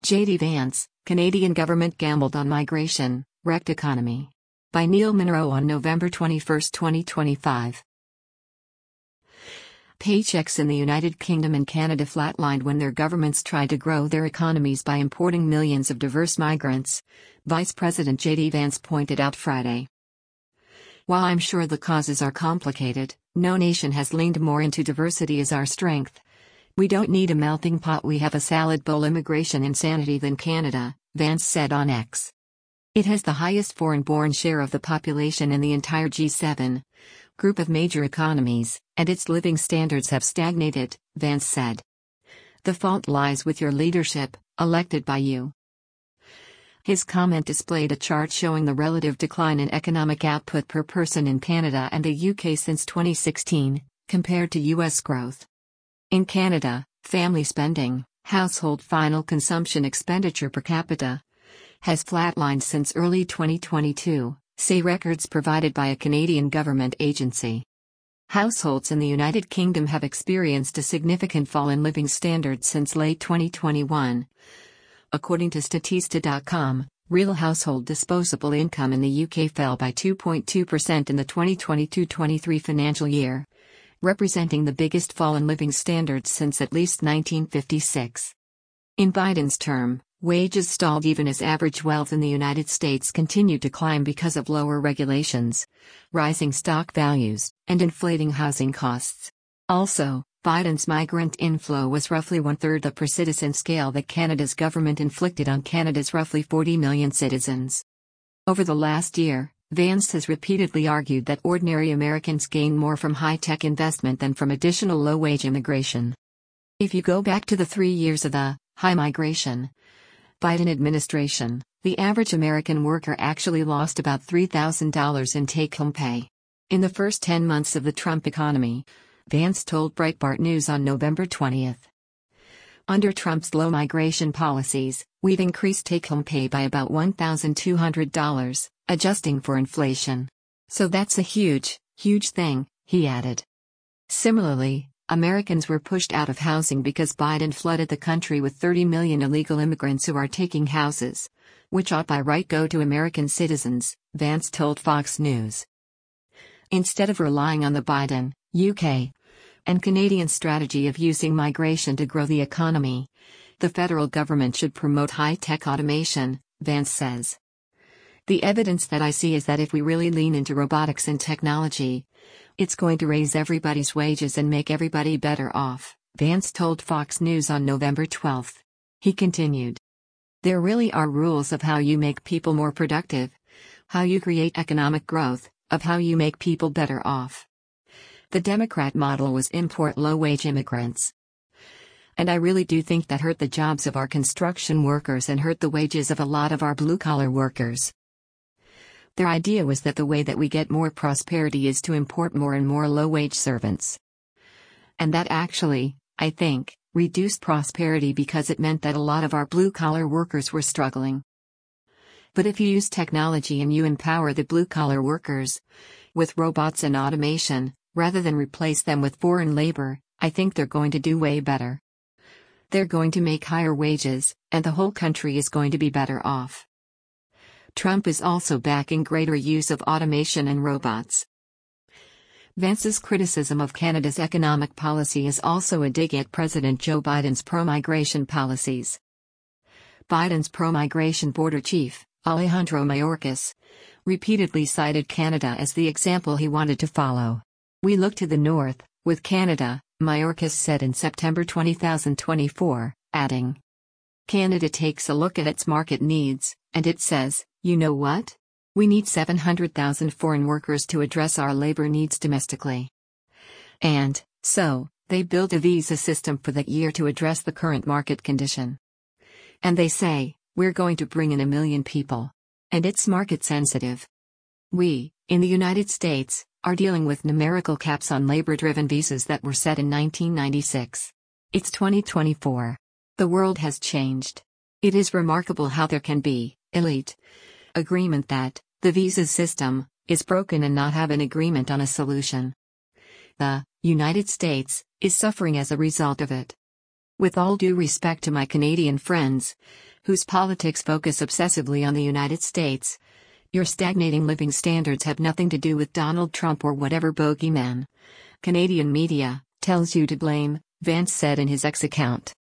J.D. Vance, Canadian Government Gambled on Migration, Wrecked Economy. By Neil Munro on November 21, 2025. Paychecks in the United Kingdom and Canada flatlined when their governments tried to grow their economies by importing millions of diverse migrants, Vice President J.D. Vance pointed out Friday. While I'm sure the causes are complicated, no nation has leaned more into diversity as our strength. We don't need a melting pot, we have a salad bowl immigration insanity than Canada, Vance said on X. It has the highest foreign-born share of the population in the entire G7 group of major economies, and its living standards have stagnated, Vance said. The fault lies with your leadership, elected by you. His comment displayed a chart showing the relative decline in economic output per person in Canada and the UK since 2016, compared to US growth. In Canada, family spending, household final consumption expenditure per capita, has flatlined since early 2022, say records provided by a Canadian government agency. Households in the United Kingdom have experienced a significant fall in living standards since late 2021. According to Statista.com, real household disposable income in the UK fell by 2.2% in the 2022-23 financial year, representing the biggest fall in living standards since at least 1956. In Biden's term, wages stalled even as average wealth in the United States continued to climb because of lower regulations, rising stock values, and inflating housing costs. Also, Biden's migrant inflow was roughly one-third the per-citizen scale that Canada's government inflicted on Canada's roughly 40 million citizens. Over the last year, Vance has repeatedly argued that ordinary Americans gain more from high-tech investment than from additional low-wage immigration. If you go back to the 3 years of the high migration Biden administration, the average American worker actually lost about $3,000 in take-home pay. In the first 10 months of the Trump economy, Vance told Breitbart News on November 20. Under Trump's low migration policies, we've increased take-home pay by about $1,200, adjusting for inflation. So that's a huge, huge thing, he added. Similarly, Americans were pushed out of housing because Biden flooded the country with 30 million illegal immigrants who are taking houses, which ought by right go to American citizens, Vance told Fox News. Instead of relying on the Biden, UK, and Canadian strategy of using migration to grow the economy, the federal government should promote high-tech automation, Vance says. The evidence that I see is that if we really lean into robotics and technology, it's going to raise everybody's wages and make everybody better off, Vance told Fox News on November 12. He continued. There really are rules of how you make people more productive, how you create economic growth, of how you make people better off. The Democrat model was import low-wage immigrants. And I really do think that hurt the jobs of our construction workers and hurt the wages of a lot of our blue-collar workers. Their idea was that the way that we get more prosperity is to import more and more low-wage servants. And that actually, I think, reduced prosperity because it meant that a lot of our blue-collar workers were struggling. But if you use technology and you empower the blue-collar workers with robots and automation, rather than replace them with foreign labor, I think they're going to do way better. They're going to make higher wages, and the whole country is going to be better off. Trump is also backing greater use of automation and robots. Vance's criticism of Canada's economic policy is also a dig at President Joe Biden's pro-migration policies. Biden's pro-migration border chief, Alejandro Mayorkas, repeatedly cited Canada as the example he wanted to follow. We look to the north, with Canada, Mayorkas said in September 2024, adding, Canada takes a look at its market needs, and it says, you know what? We need 700,000 foreign workers to address our labor needs domestically. And, so, they build a visa system for that year to address the current market condition. And they say, we're going to bring in 1 million people. And it's market sensitive. We, in the United States, are dealing with numerical caps on labor-driven visas that were set in 1996. It's 2024. The world has changed. It is remarkable how there can be elite agreement that the visa system is broken and not have an agreement on a solution. The United States is suffering as a result of it. With all due respect to my Canadian friends, whose politics focus obsessively on the United States. Your stagnating living standards have nothing to do with Donald Trump or whatever bogeyman Canadian media tells you to blame, Vance said in his X account.